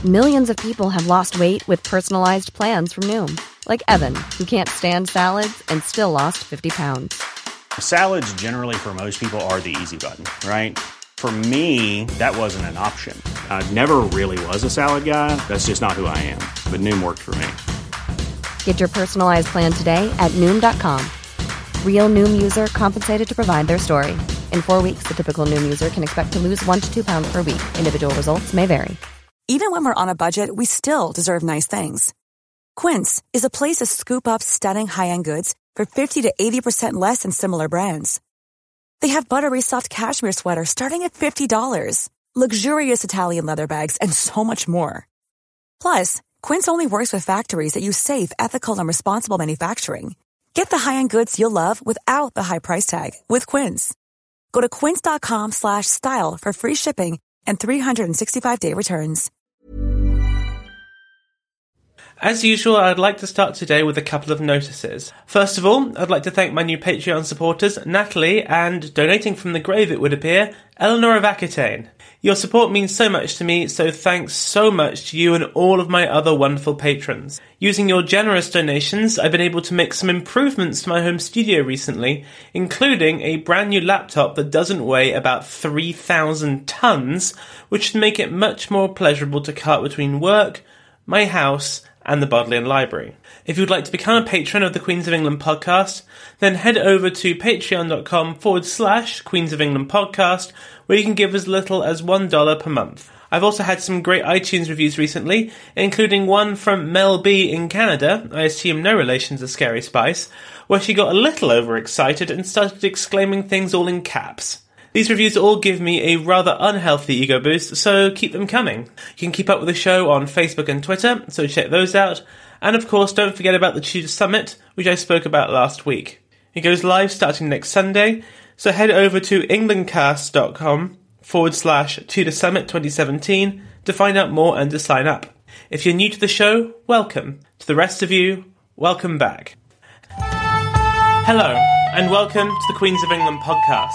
Millions of people have lost weight with personalized plans from Noom. Like Evan, who can't stand salads and still lost 50 pounds. Salads generally for most people are the easy button, right? For me, that wasn't an option. I never really was a salad guy. That's just not who I am. But Noom worked for me. Get your personalized plan today at Noom.com. Real Noom user compensated to provide their story. In 4 weeks, the typical Noom user can expect to lose 1 to 2 pounds per week. Individual results may vary. Even when we're on a budget, we still deserve nice things. Quince is a place to scoop up stunning high-end goods for 50 to 80% less than similar brands. They have buttery soft cashmere sweaters starting at $50, luxurious Italian leather bags, and so much more. Plus, Quince only works with factories that use safe, ethical, and responsible manufacturing. Get the high-end goods you'll love without the high price tag with Quince. Go to quince.com/style for free shipping and 365-day returns. As usual, I'd like to start today with a couple of notices. First of all, I'd like to thank my new Patreon supporters, Natalie, and, donating from the grave it would appear, Eleanor of Aquitaine. Your support means so much to me, so thanks so much to you and all of my other wonderful patrons. Using your generous donations, I've been able to make some improvements to my home studio recently, including a brand new laptop that doesn't weigh about 3,000 tons, which should make it much more pleasurable to cart between work, my house, and the Bodleian Library. If you'd like to become a patron of the Queens of England podcast, then head over to patreon.com/Queens of England podcast, where you can give as little as $1 per month. I've also had some great iTunes reviews recently, including one from Mel B in Canada, I assume no relation to Scary Spice, where she got a little overexcited and started exclaiming things all in caps. These reviews all give me a rather unhealthy ego boost, so keep them coming. You can keep up with the show on Facebook and Twitter, so check those out. And of course, don't forget about the Tudor Summit, which I spoke about last week. It goes live starting next Sunday, so head over to englandcast.com/Tudor Summit 2017 to find out more and to sign up. If you're new to the show, welcome. To the rest of you, welcome back. Hello, and welcome to the Queens of England podcast.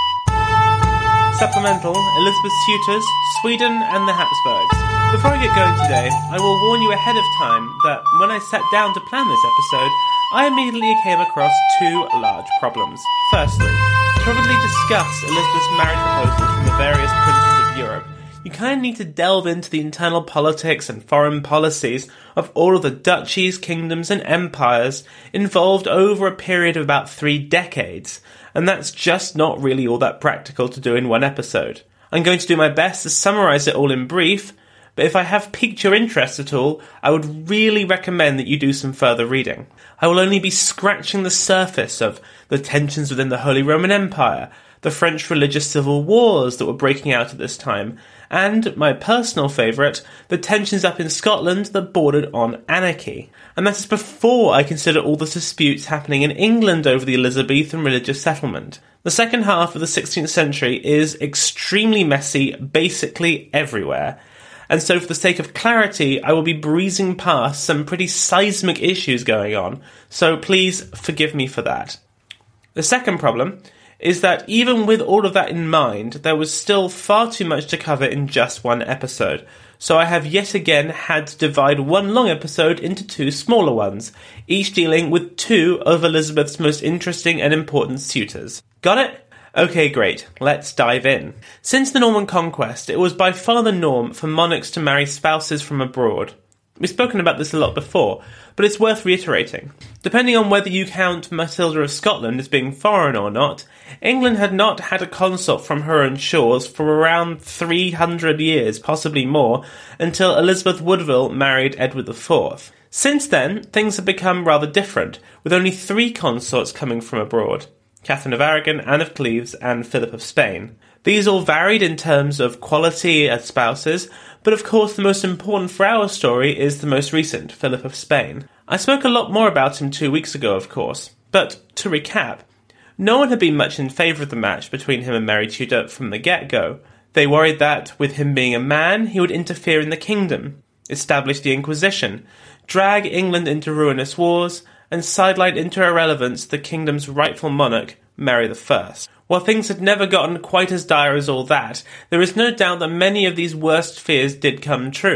Supplemental, Elizabeth's Tutors, Sweden and the Habsburgs. Before I get going today, I will warn you ahead of time that when I sat down to plan this episode, I immediately came across two large problems. Firstly, to probably discuss Elizabeth's marriage proposals from the various princes of Europe, you kind of need to delve into the internal politics and foreign policies of all of the duchies, kingdoms and empires involved over a period of about 3 decades. And that's just not really all that practical to do in one episode. I'm going to do my best to summarise it all in brief, but if I have piqued your interest at all, I would really recommend that you do some further reading. I will only be scratching the surface of the tensions within the Holy Roman Empire, the French religious civil wars that were breaking out at this time, and, my personal favourite, the tensions up in Scotland that bordered on anarchy. And that is before I consider all the disputes happening in England over the Elizabethan religious settlement. The second half of the 16th century is extremely messy, basically everywhere. And so for the sake of clarity, I will be breezing past some pretty seismic issues going on, so please forgive me for that. The second problem is that even with all of that in mind, there was still far too much to cover in just one episode. So I have yet again had to divide one long episode into 2 smaller ones, each dealing with 2 of Elizabeth's most interesting and important suitors. Got it? Okay, great. Let's dive in. Since the Norman Conquest, it was by far the norm for monarchs to marry spouses from abroad. We've spoken about this a lot before, but it's worth reiterating. Depending on whether you count Matilda of Scotland as being foreign or not, England had not had a consort from her own shores for around 300 years, possibly more, until Elizabeth Woodville married Edward IV. Since then, things have become rather different, with only 3 consorts coming from abroad: Catherine of Aragon, Anne of Cleves, and Philip of Spain. These all varied in terms of quality as spouses, but of course the most important for our story is the most recent, Philip of Spain. I spoke a lot more about him 2 weeks ago, of course, but to recap, no one had been much in favour of the match between him and Mary Tudor from the get-go. They worried that, with him being a man, he would interfere in the kingdom, establish the Inquisition, drag England into ruinous wars, and sideline into irrelevance the kingdom's rightful monarch, Mary I. While things had never gotten quite as dire as all that, there is no doubt that many of these worst fears did come true.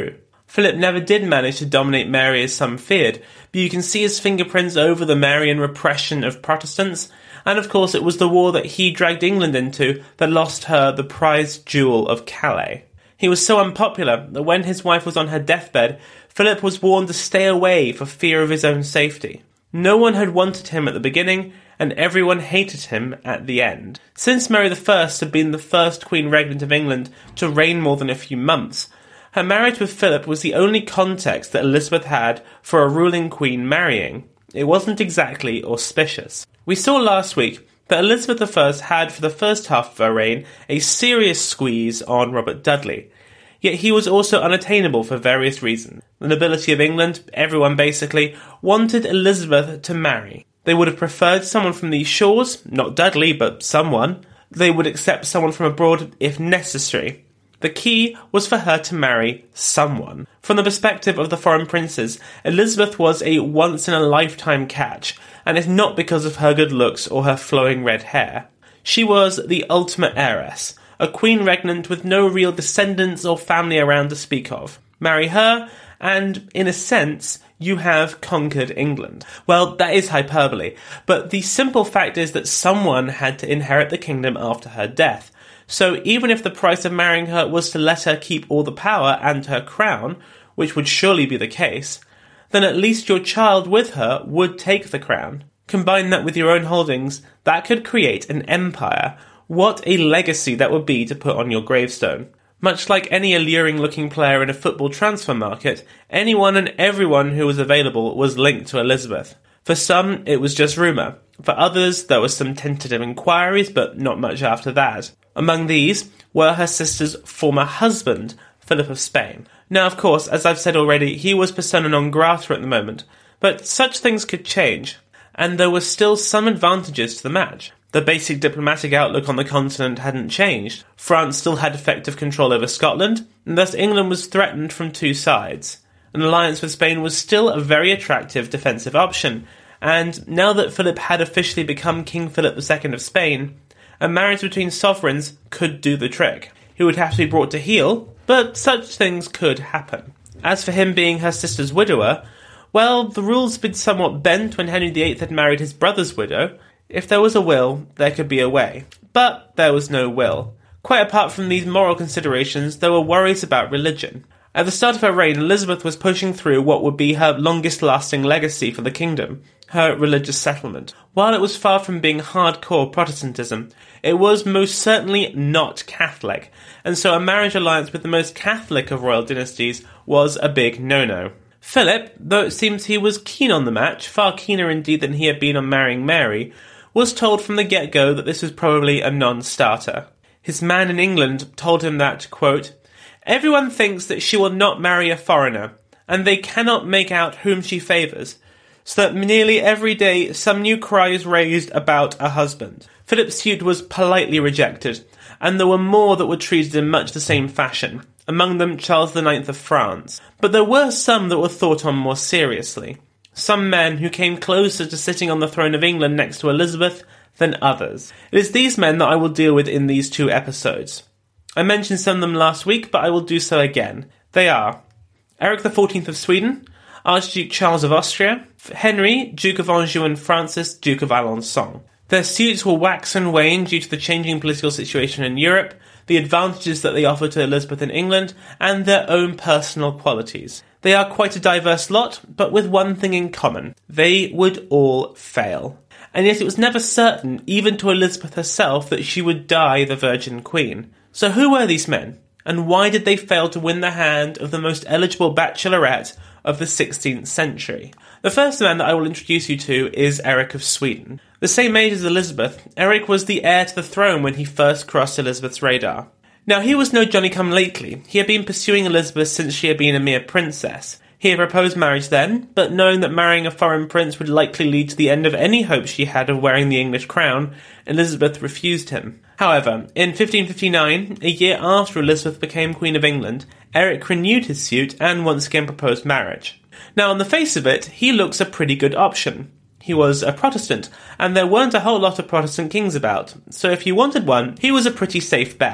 Philip never did manage to dominate Mary as some feared, but you can see his fingerprints over the Marian repression of Protestants, and of course it was the war that he dragged England into that lost her the prized jewel of Calais. He was so unpopular that when his wife was on her deathbed, Philip was warned to stay away for fear of his own safety. No one had wanted him at the beginning, and everyone hated him at the end. Since Mary I had been the first Queen Regnant of England to reign more than a few months, her marriage with Philip was the only context that Elizabeth had for a ruling queen marrying. It wasn't exactly auspicious. We saw last week that Elizabeth I had, for the first half of her reign, a serious squeeze on Robert Dudley. Yet he was also unattainable for various reasons. The nobility of England, everyone basically, wanted Elizabeth to marry. They would have preferred someone from these shores, not Dudley, but someone. They would accept someone from abroad if necessary. The key was for her to marry someone. From the perspective of the foreign princes, Elizabeth was a once-in-a-lifetime catch, and it's not because of her good looks or her flowing red hair. She was the ultimate heiress, a queen regnant with no real descendants or family around to speak of. Marry her, and, in a sense, you have conquered England. Well, that is hyperbole, but the simple fact is that someone had to inherit the kingdom after her death. So even if the price of marrying her was to let her keep all the power and her crown, which would surely be the case, then at least your child with her would take the crown. Combine that with your own holdings, that could create an empire. What a legacy that would be to put on your gravestone. Much like any alluring-looking player in a football transfer market, anyone and everyone who was available was linked to Elizabeth. For some, it was just rumour. For others, there were some tentative inquiries, but not much after that. Among these were her sister's former husband, Philip of Spain. Now, of course, as I've said already, he was persona non grata at the moment, but such things could change, and there were still some advantages to the match. The basic diplomatic outlook on the continent hadn't changed. France still had effective control over Scotland, and thus England was threatened from two sides. An alliance with Spain was still a very attractive defensive option, and now that Philip had officially become King Philip II of Spain, a marriage between sovereigns could do the trick. He would have to be brought to heel, but such things could happen. As for him being her sister's widower, well, the rules had been somewhat bent when Henry VIII had married his brother's widow. If there was a will, there could be a way. But there was no will. Quite apart from these moral considerations, there were worries about religion. At the start of her reign, Elizabeth was pushing through what would be her longest-lasting legacy for the kingdom, her religious settlement. While it was far from being hardcore Protestantism, it was most certainly not Catholic, and so a marriage alliance with the most Catholic of royal dynasties was a big no-no. Philip, though it seems he was keen on the match, far keener indeed than he had been on marrying Mary, was told from the get-go that this was probably a non-starter. His man in England told him that, quote, "Everyone thinks that she will not marry a foreigner, and they cannot make out whom she favours, so that nearly every day some new cry is raised about a husband." Philip's suit was politely rejected, and there were more that were treated in much the same fashion, among them Charles IX of France. But there were some that were thought on more seriously. Some men who came closer to sitting on the throne of England next to Elizabeth than others. It is these men that I will deal with in these two episodes. I mentioned some of them last week, but I will do so again. They are Eric XIV of Sweden, Archduke Charles of Austria, Henry, Duke of Anjou, and Francis, Duke of Alençon. Their suits will wax and wane due to the changing political situation in Europe, the advantages that they offer to Elizabeth in England, and their own personal qualities. They are quite a diverse lot, but with one thing in common. They would all fail. And yet it was never certain, even to Elizabeth herself, that she would die the Virgin Queen. So who were these men? And why did they fail to win the hand of the most eligible bachelorette of the 16th century? The first man that I will introduce you to is Eric of Sweden. The same age as Elizabeth, Eric was the heir to the throne when he first crossed Elizabeth's radar. Now, he was no Johnny-come-lately. He had been pursuing Elizabeth since she had been a mere princess. He had proposed marriage then, but knowing that marrying a foreign prince would likely lead to the end of any hope she had of wearing the English crown, Elizabeth refused him. However, in 1559, a year after Elizabeth became Queen of England, Eric renewed his suit and once again proposed marriage. Now, on the face of it, he looks a pretty good option. He was a Protestant, and there weren't a whole lot of Protestant kings about, so if you wanted one, he was a pretty safe bet.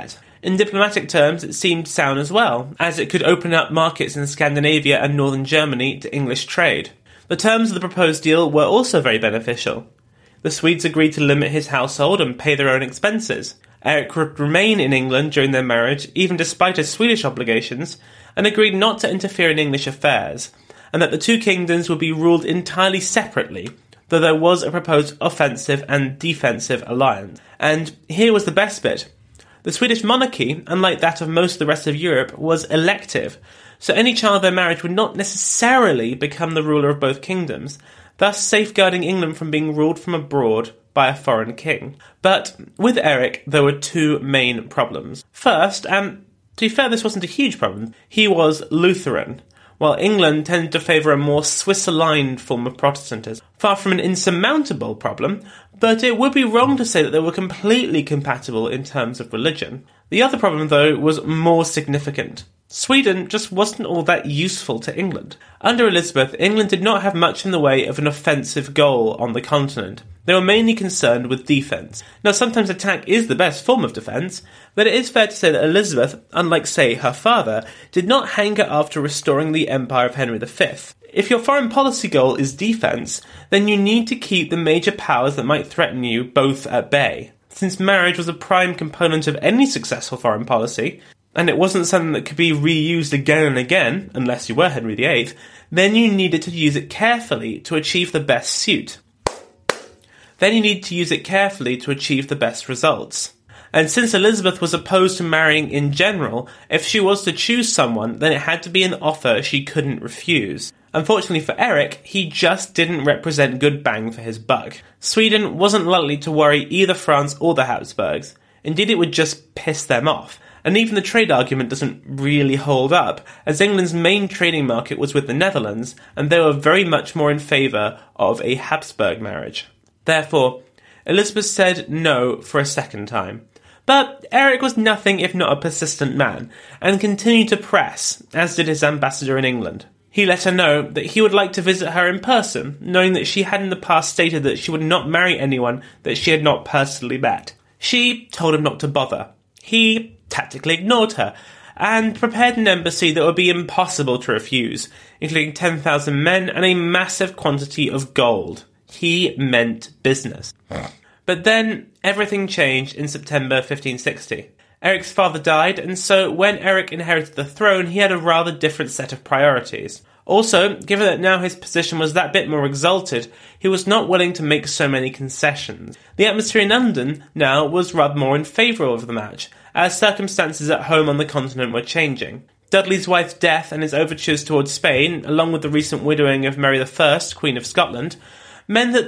In diplomatic terms, it seemed sound as well, as it could open up markets in Scandinavia and northern Germany to English trade. The terms of the proposed deal were also very beneficial. The Swedes agreed to limit his household and pay their own expenses. Eric would remain in England during their marriage, even despite his Swedish obligations, and agreed not to interfere in English affairs, and that the two kingdoms would be ruled entirely separately, though there was a proposed offensive and defensive alliance. And here was the best bit. The Swedish monarchy, unlike that of most of the rest of Europe, was elective, so any child of their marriage would not necessarily become the ruler of both kingdoms, thus safeguarding England from being ruled from abroad by a foreign king. But with Eric, there were two main problems. First, and to be fair, this wasn't a huge problem, he was Lutheran, while England tended to favour a more Swiss-aligned form of Protestantism. Far from an insurmountable problem, but it would be wrong to say that they were completely compatible in terms of religion. The other problem, though, was more significant. Sweden just wasn't all that useful to England. Under Elizabeth, England did not have much in the way of an offensive goal on the continent. They were mainly concerned with defence. Now, sometimes attack is the best form of defence, but it is fair to say that Elizabeth, unlike, say, her father, did not hanker after restoring the empire of Henry V. If your foreign policy goal is defence, then you need to keep the major powers that might threaten you both at bay. Since marriage was a prime component of any successful foreign policy, and it wasn't something that could be reused again and again, unless you were Henry VIII, then you needed to use it carefully to achieve the best suit. Then you need to use it carefully to achieve the best results. And since Elizabeth was opposed to marrying in general, if she was to choose someone, then it had to be an offer she couldn't refuse. Unfortunately for Eric, he just didn't represent good bang for his buck. Sweden wasn't likely to worry either France or the Habsburgs. Indeed, it would just piss them off. And even the trade argument doesn't really hold up, as England's main trading market was with the Netherlands, and they were very much more in favour of a Habsburg marriage. Therefore, Elizabeth said no for a second time. But Eric was nothing if not a persistent man, and continued to press, as did his ambassador in England. He let her know that he would like to visit her in person, knowing that she had in the past stated that she would not marry anyone that she had not personally met. She told him not to bother. He tactically ignored her, and prepared an embassy that would be impossible to refuse, including 10,000 men and a massive quantity of gold. He meant business. But then, everything changed in September 1560. Eric's father died, and so when Eric inherited the throne, he had a rather different set of priorities. Also, given that now his position was that bit more exalted, he was not willing to make so many concessions. The atmosphere in London now was rather more in favour of the match, as circumstances at home on the continent were changing. Dudley's wife's death and his overtures towards Spain, along with the recent widowing of Mary I, Queen of Scotland, meant that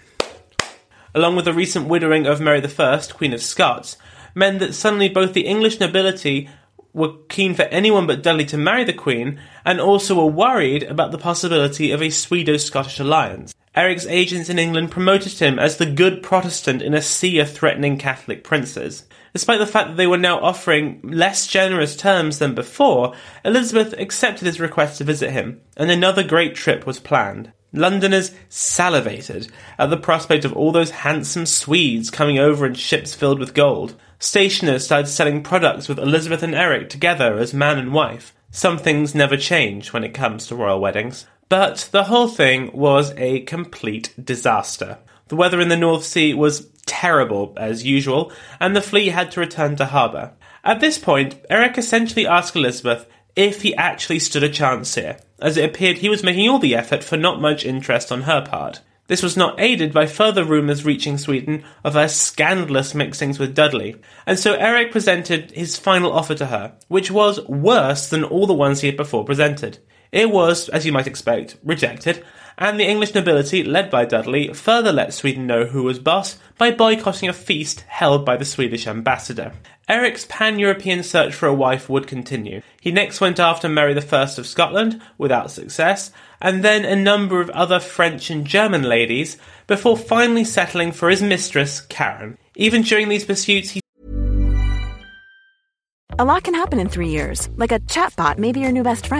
suddenly both the English nobility were keen for anyone but Dudley to marry the Queen, and also were worried about the possibility of a Swedish-Scottish alliance. Eric's agents in England promoted him as the good Protestant in a sea of threatening Catholic princes. Despite the fact that they were now offering less generous terms than before, Elizabeth accepted his request to visit him, and another great trip was planned. Londoners salivated at the prospect of all those handsome Swedes coming over in ships filled with gold. Stationers started selling products with Elizabeth and Eric together as man and wife. Some things never change when it comes to royal weddings. But the whole thing was a complete disaster. The weather in the North Sea was terrible, as usual, and the fleet had to return to harbour. At this point, Eric essentially asked Elizabeth if he actually stood a chance here, as it appeared he was making all the effort for not much interest on her part. This was not aided by further rumours reaching Sweden of her scandalous mixings with Dudley, and so Eric presented his final offer to her, which was worse than all the ones he had before presented. It was, as you might expect, rejected, and the English nobility, led by Dudley, further let Sweden know who was boss by boycotting a feast held by the Swedish ambassador. Eric's pan-European search for a wife would continue. He next went after Mary I of Scotland, without success, and then a number of other French and German ladies, before finally settling for his mistress, Karen. Even during these pursuits, he... A lot can happen in 3 years, like a chatbot may be your new best friend.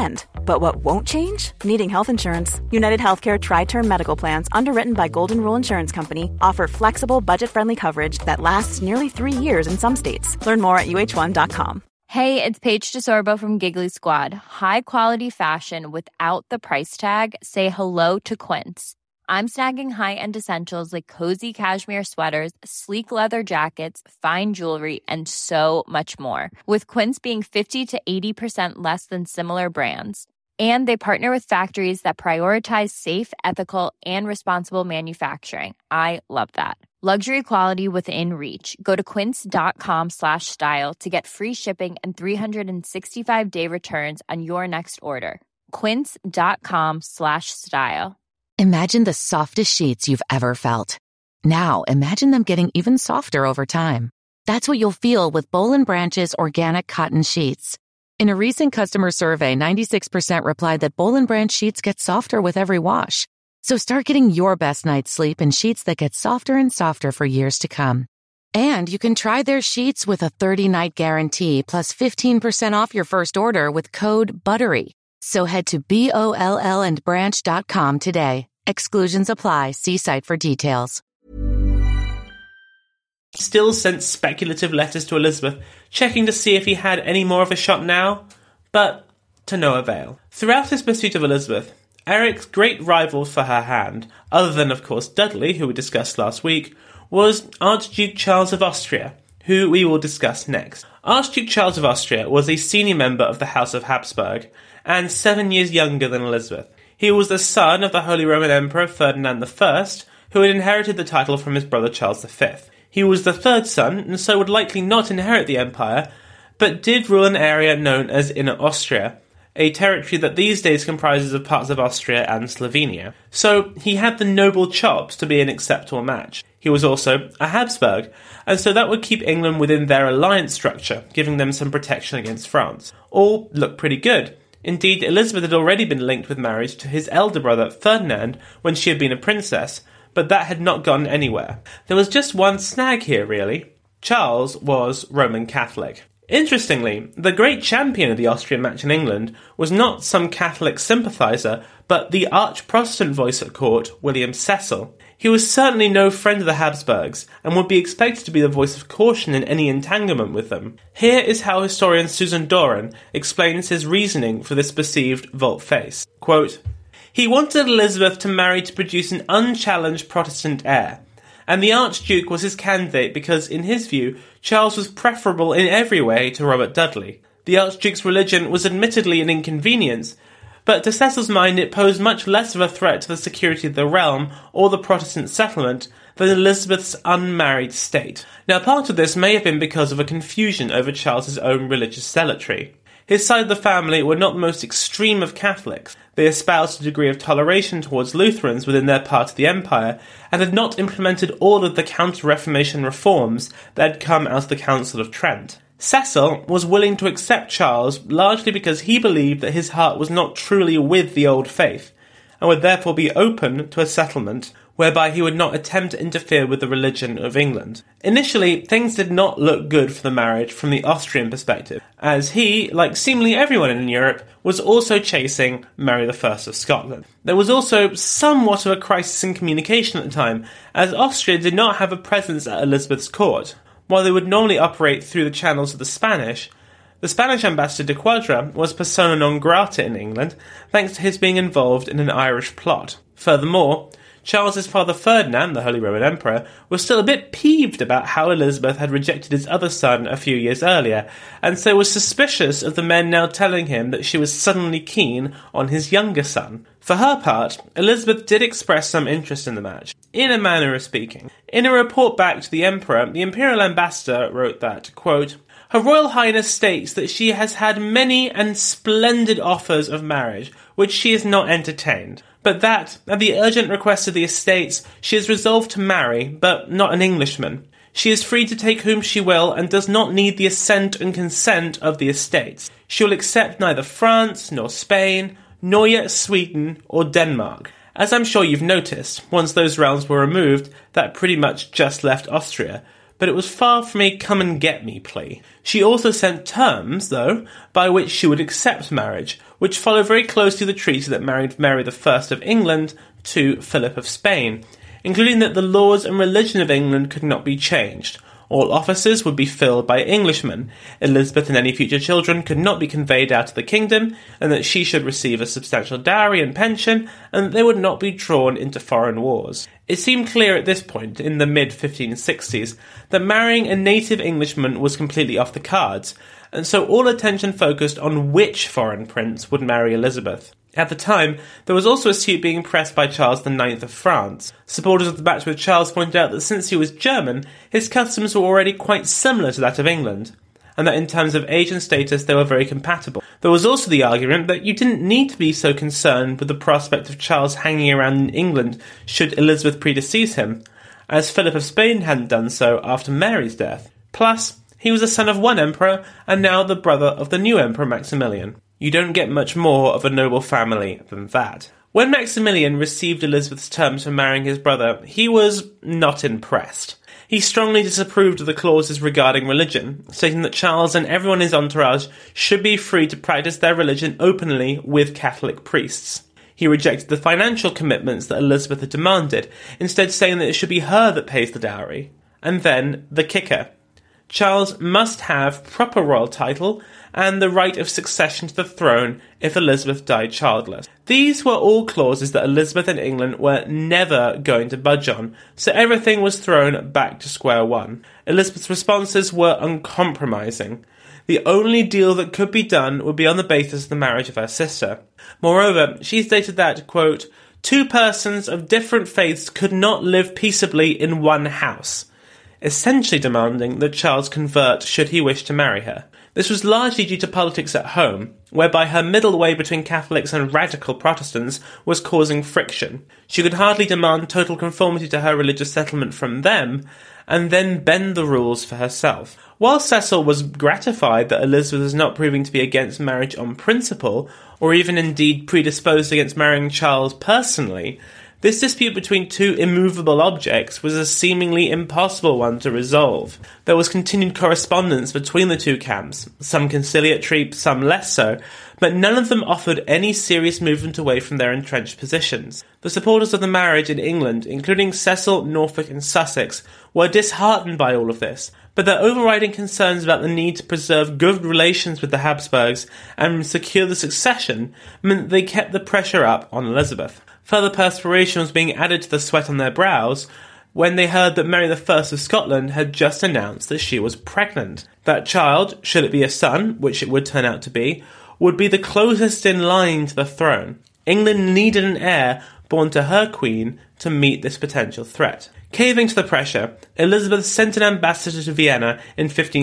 But what won't change? Needing health insurance. United Healthcare Tri-Term Medical Plans, underwritten by Golden Rule Insurance Company, offer flexible, budget-friendly coverage that lasts nearly 3 years in some states. Learn more at uh1.com. Hey, it's Paige DeSorbo from Giggly Squad. High quality fashion without the price tag. Say hello to Quince. I'm snagging high-end essentials like cozy cashmere sweaters, sleek leather jackets, fine jewelry, and so much more. With Quince being 50 to 80% less than similar brands. And they partner with factories that prioritize safe, ethical, and responsible manufacturing. I love that. Luxury quality within reach. Go to quince.com/style to get free shipping and 365-day returns on your next order. Quince.com/style. Imagine the softest sheets you've ever felt. Now, imagine them getting even softer over time. That's what you'll feel with Boll & Branch's organic cotton sheets. In a recent customer survey, 96% replied that Boll & Branch sheets get softer with every wash. So start getting your best night's sleep in sheets that get softer and softer for years to come. And you can try their sheets with a 30-night guarantee plus 15% off your first order with code BUTTERY. So head to BOLLandbranch.com today. Exclusions apply. See site for details. Still sent speculative letters to Elizabeth, checking to see if he had any more of a shot now, but to no avail. Throughout his pursuit of Elizabeth, Eric's great rival for her hand, other than of course Dudley, who we discussed last week, was Archduke Charles of Austria, who we will discuss next. Archduke Charles of Austria was a senior member of the House of Habsburg, and 7 years younger than Elizabeth. He was the son of the Holy Roman Emperor Ferdinand I, who had inherited the title from his brother Charles V. He was the third son, and so would likely not inherit the empire, but did rule an area known as Inner Austria, a territory that these days comprises of parts of Austria and Slovenia. So he had the noble chops to be an acceptable match. He was also a Habsburg, and so that would keep England within their alliance structure, giving them some protection against France. All looked pretty good. Indeed, Elizabeth had already been linked with marriage to his elder brother, Ferdinand, when she had been a princess, but that had not gone anywhere. There was just one snag here, really. Charles was Roman Catholic. Interestingly, the great champion of the Austrian match in England was not some Catholic sympathiser, but the arch-Protestant voice at court, William Cecil. He was certainly no friend of the Habsburgs, and would be expected to be the voice of caution in any entanglement with them. Here is how historian Susan Doran explains his reasoning for this perceived volte-face. Quote, "He wanted Elizabeth to marry to produce an unchallenged Protestant heir, and the Archduke was his candidate because, in his view, Charles was preferable in every way to Robert Dudley. The Archduke's religion was admittedly an inconvenience, but to Cecil's mind it posed much less of a threat to the security of the realm or the Protestant settlement than Elizabeth's unmarried state." Now, part of this may have been because of a confusion over Charles's own religious zealotry. His side of the family were not the most extreme of Catholics. They espoused a degree of toleration towards Lutherans within their part of the empire, and had not implemented all of the Counter-Reformation reforms that had come out of the Council of Trent. Cecil was willing to accept Charles largely because he believed that his heart was not truly with the old faith, and would therefore be open to a settlement whereby he would not attempt to interfere with the religion of England. Initially, things did not look good for the marriage from the Austrian perspective, as he, like seemingly everyone in Europe, was also chasing Mary I of Scotland. There was also somewhat of a crisis in communication at the time, as Austria did not have a presence at Elizabeth's court. While they would normally operate through the channels of the Spanish ambassador de Quadra was persona non grata in England, thanks to his being involved in an Irish plot. Furthermore, Charles's father Ferdinand, the Holy Roman Emperor, was still a bit peeved about how Elizabeth had rejected his other son a few years earlier, and so was suspicious of the men now telling him that she was suddenly keen on his younger son. For her part, Elizabeth did express some interest in the match, in a manner of speaking. In a report back to the Emperor, the Imperial Ambassador wrote that, quote, "Her Royal Highness states that she has had many and splendid offers of marriage, which she has not entertained, but that, at the urgent request of the estates, she is resolved to marry, but not an Englishman. She is free to take whom she will, and does not need the assent and consent of the estates. She will accept neither France, nor Spain, nor yet Sweden or Denmark." As I'm sure you've noticed, once those realms were removed, that pretty much just left Austria, but it was far from a come-and-get-me plea. She also sent terms, though, by which she would accept marriage, which followed very closely the treaty that married Mary I of England to Philip of Spain, including that the laws and religion of England could not be changed. All offices would be filled by Englishmen. Elizabeth and any future children could not be conveyed out of the kingdom, and that she should receive a substantial dowry and pension, and that they would not be drawn into foreign wars. It seemed clear at this point, in the mid-1560s, that marrying a native Englishman was completely off the cards, and so all attention focused on which foreign prince would marry Elizabeth. At the time, there was also a suit being pressed by Charles IX of France. Supporters of the match with Charles pointed out that since he was German, his customs were already quite similar to that of England, and that in terms of age and status they were very compatible. There was also the argument that you didn't need to be so concerned with the prospect of Charles hanging around in England should Elizabeth predecease him, as Philip of Spain hadn't done so after Mary's death. Plus, he was the son of one emperor, and now the brother of the new emperor Maximilian. You don't get much more of a noble family than that. When Maximilian received Elizabeth's terms for marrying his brother, he was not impressed. He strongly disapproved of the clauses regarding religion, stating that Charles and everyone in his entourage should be free to practice their religion openly with Catholic priests. He rejected the financial commitments that Elizabeth had demanded, instead saying that it should be her that pays the dowry. And then, the kicker. Charles must have proper royal title and the right of succession to the throne if Elizabeth died childless. These were all clauses that Elizabeth and England were never going to budge on, so everything was thrown back to square one. Elizabeth's responses were uncompromising. The only deal that could be done would be on the basis of the marriage of her sister. Moreover, she stated that, quote, 2 persons of different faiths could not live peaceably in one house, essentially demanding that Charles convert should he wish to marry her. This was largely due to politics at home, whereby her middle way between Catholics and radical Protestants was causing friction. She could hardly demand total conformity to her religious settlement from them, and then bend the rules for herself. While Cecil was gratified that Elizabeth was not proving to be against marriage on principle, or even indeed predisposed against marrying Charles personally, this dispute between 2 immovable objects was a seemingly impossible one to resolve. There was continued correspondence between the 2 camps, some conciliatory, some less so, but none of them offered any serious movement away from their entrenched positions. The supporters of the marriage in England, including Cecil, Norfolk and Sussex, were disheartened by all of this, but their overriding concerns about the need to preserve good relations with the Habsburgs and secure the succession meant that they kept the pressure up on Elizabeth. Further perspiration was being added to the sweat on their brows when they heard that Mary I of Scotland had just announced that she was pregnant. That child, should it be a son, which it would turn out to be, would be the closest in line to the throne. England needed an heir born to her queen to meet this potential threat. Caving to the pressure, Elizabeth sent an ambassador to Vienna in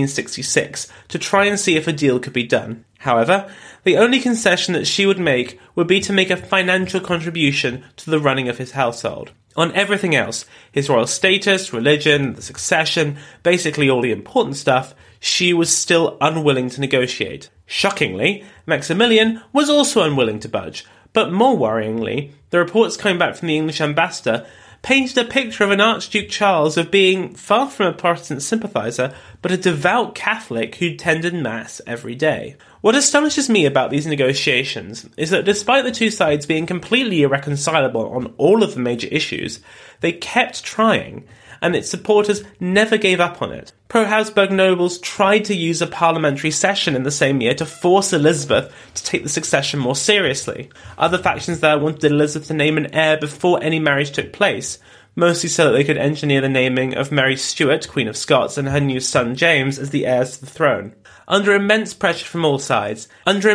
1566 to try and see if a deal could be done. However, the only concession that she would make to make a financial contribution to the running of his household. On everything else, his royal status, religion, the succession, basically all the important stuff, she was still unwilling to negotiate. Shockingly, Maximilian was also unwilling to budge, but more worryingly, the reports coming back from the English ambassador painted a picture of an Archduke Charles of being far from a Protestant sympathiser, but a devout Catholic who attended Mass every day. What astonishes me about these negotiations is that despite the 2 sides being completely irreconcilable on all of the major issues, they kept trying, and its supporters never gave up on it. Pro-Habsburg nobles tried to use a parliamentary session in the same year to force Elizabeth to take the succession more seriously. Other factions there wanted Elizabeth to name an heir before any marriage took place, mostly so that they could engineer the naming of Mary Stuart, Queen of Scots, and her new son James as the heirs to the throne. Under immense pressure from all sides,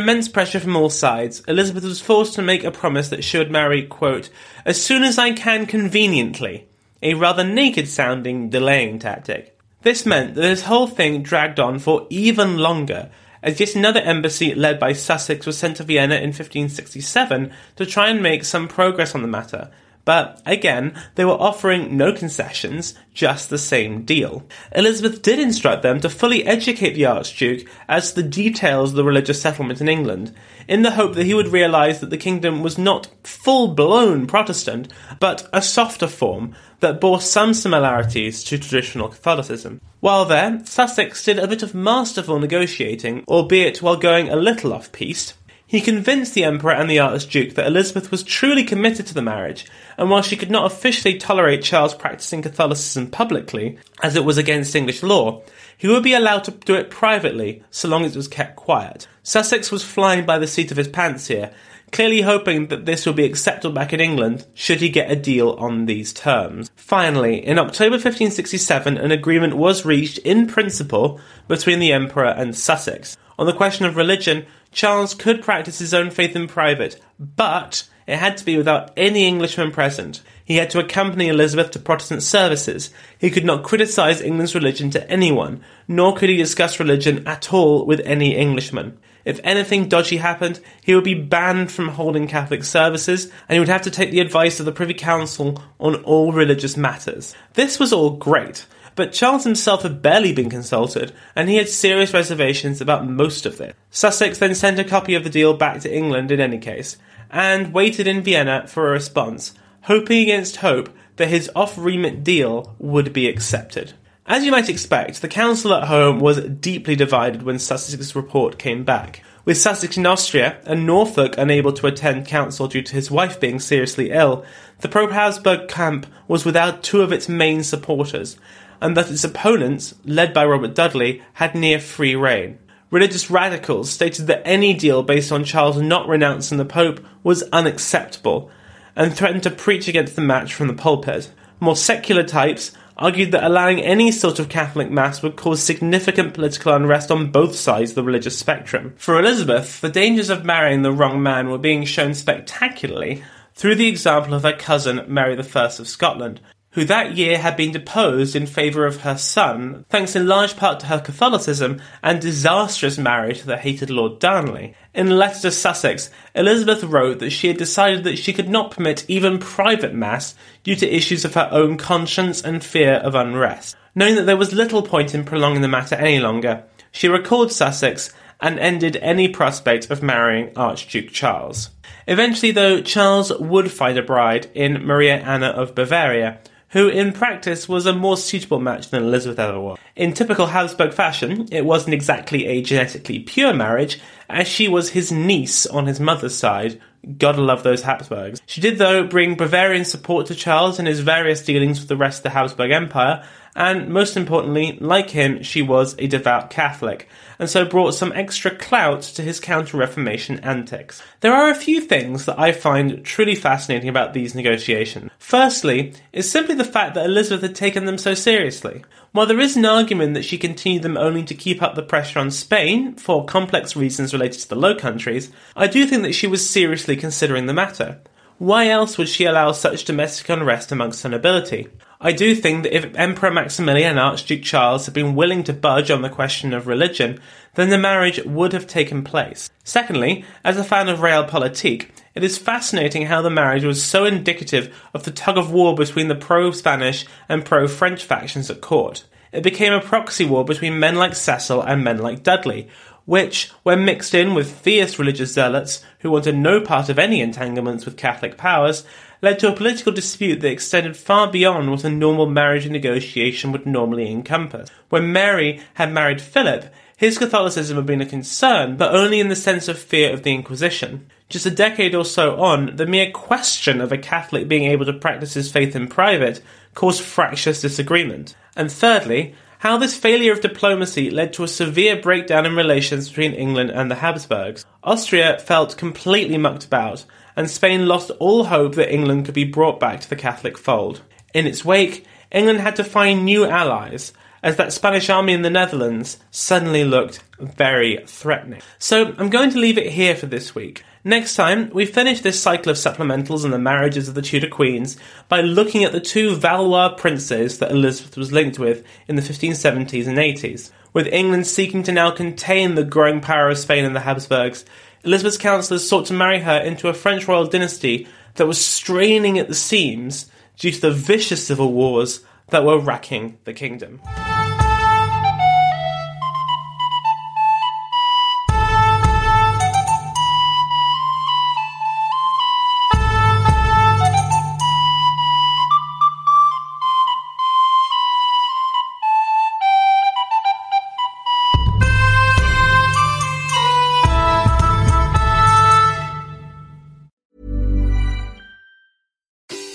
Elizabeth was forced to make a promise that she would marry, quote, as soon as I can conveniently, a rather naked-sounding delaying tactic. This meant that this whole thing dragged on for even longer, as yet another embassy led by Sussex was sent to Vienna in 1567 to try and make some progress on the matter. But, again, they were offering no concessions, just the same deal. Elizabeth did instruct them to fully educate the Archduke as to the details of the religious settlement in England, in the hope that he would realise that the kingdom was not full-blown Protestant, but a softer form that bore some similarities to traditional Catholicism. While there, Sussex did a bit of masterful negotiating, albeit while going a little off-piste. He convinced the Emperor and the Archduke that Elizabeth was truly committed to the marriage, and while she could not officially tolerate Charles practicing Catholicism publicly, as it was against English law, he would be allowed to do it privately, so long as it was kept quiet. Sussex was flying by the seat of his pants here, clearly hoping that this would be acceptable back in England should he get a deal on these terms. Finally, in October 1567, an agreement was reached in principle between the Emperor and Sussex. On the question of religion, Charles could practice his own faith in private, but it had to be without any Englishmen present. He had to accompany Elizabeth to Protestant services. He could not criticise England's religion to anyone, nor could he discuss religion at all with any Englishman. If anything dodgy happened, he would be banned from holding Catholic services, and he would have to take the advice of the Privy Council on all religious matters. This was all great, but Charles himself had barely been consulted, and he had serious reservations about most of it. Sussex then sent a copy of the deal back to England in any case, and waited in Vienna for a response, hoping against hope that his off-remit deal would be accepted. As you might expect, the council at home was deeply divided when Sussex's report came back. With Sussex in Austria and Norfolk unable to attend council due to his wife being seriously ill, the pro-Habsburg camp was without two of its main supporters, and that its opponents, led by Robert Dudley, had near free rein. Religious radicals stated that any deal based on Charles not renouncing the Pope was unacceptable, and threatened to preach against the match from the pulpit. More secular types argued that allowing any sort of Catholic mass would cause significant political unrest on both sides of the religious spectrum. For Elizabeth, the dangers of marrying the wrong man were being shown spectacularly through the example of her cousin Mary I of Scotland, who that year had been deposed in favour of her son, thanks in large part to her Catholicism and disastrous marriage to the hated Lord Darnley. In a letter to Sussex, Elizabeth wrote that she had decided that she could not permit even private mass due to issues of her own conscience and fear of unrest. Knowing that there was little point in prolonging the matter any longer, she recalled Sussex and ended any prospect of marrying Archduke Charles. Eventually, though, Charles would find a bride in Maria Anna of Bavaria, who in practice was a more suitable match than Elizabeth ever was. In typical Habsburg fashion, it wasn't exactly a genetically pure marriage, as she was his niece on his mother's side. Gotta love those Habsburgs. She did, though, bring Bavarian support to Charles in his various dealings with the rest of the Habsburg Empire, and most importantly, like him, she was a devout Catholic, and so brought some extra clout to his counter-Reformation antics. There are a few things that I find truly fascinating about these negotiations. Firstly, is simply the fact that Elizabeth had taken them so seriously. While there is an argument that she continued them only to keep up the pressure on Spain, for complex reasons related to the Low Countries, I do think that she was seriously considering the matter. Why else would she allow such domestic unrest amongst her nobility? I do think that if Emperor Maximilian and Archduke Charles had been willing to budge on the question of religion, then the marriage would have taken place. Secondly, as a fan of realpolitik, it is fascinating how the marriage was so indicative of the tug-of-war between the pro-Spanish and pro-French factions at court. It became a proxy war between men like Cecil and men like Dudley, which, when mixed in with fierce religious zealots who wanted no part of any entanglements with Catholic powers, led to a political dispute that extended far beyond what a normal marriage negotiation would normally encompass. When Mary had married Philip, his Catholicism had been a concern, but only in the sense of fear of the Inquisition. Just a decade or so on, the mere question of a Catholic being able to practice his faith in private caused fractious disagreement. And thirdly, how this failure of diplomacy led to a severe breakdown in relations between England and the Habsburgs. Austria felt completely mucked about, and Spain lost all hope that England could be brought back to the Catholic fold. In its wake, England had to find new allies, as that Spanish army in the Netherlands suddenly looked very threatening. So I'm going to leave it here for this week. Next time, we finish this cycle of supplementals and the marriages of the Tudor queens by looking at the two Valois princes that Elizabeth was linked with in the 1570s and 80s. With England seeking to now contain the growing power of Spain and the Habsburgs, Elizabeth's counsellors sought to marry her into a French royal dynasty that was straining at the seams due to the vicious civil wars that were racking the kingdom.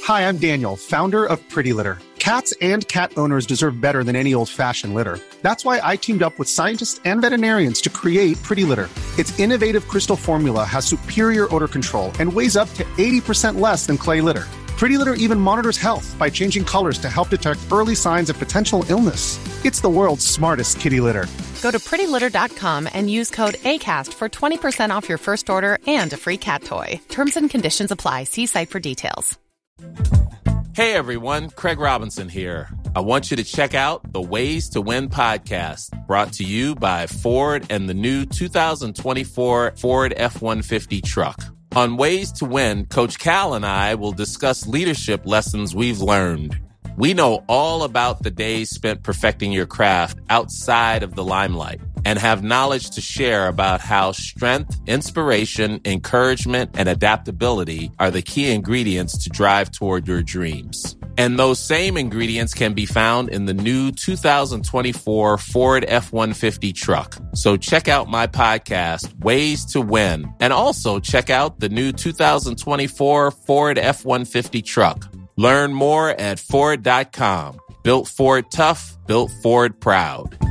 Hi, I'm Daniel, founder of Pretty Litter. Cats and cat owners deserve better than any old-fashioned litter. That's why I teamed up with scientists and veterinarians to create Pretty Litter. Its innovative crystal formula has superior odor control and weighs up to 80% less than clay litter. Pretty Litter even monitors health by changing colors to help detect early signs of potential illness. It's the world's smartest kitty litter. Go to prettylitter.com and use code ACAST for 20% off your first order and a free cat toy. Terms and conditions apply. See site for details. Hey everyone, Craig Robinson here. I want you to check out the Ways to Win podcast, brought to you by Ford and the new 2024 Ford F-150 truck. On Ways to Win, Coach Cal and I will discuss leadership lessons we've learned. We know all about the days spent perfecting your craft outside of the limelight and have knowledge to share about how strength, inspiration, encouragement, and adaptability are the key ingredients to drive toward your dreams. And those same ingredients can be found in the new 2024 Ford F-150 truck. So check out my podcast, Ways to Win, and also check out the new 2024 Ford F-150 truck. Learn more at Ford.com. Built Ford tough, built Ford proud.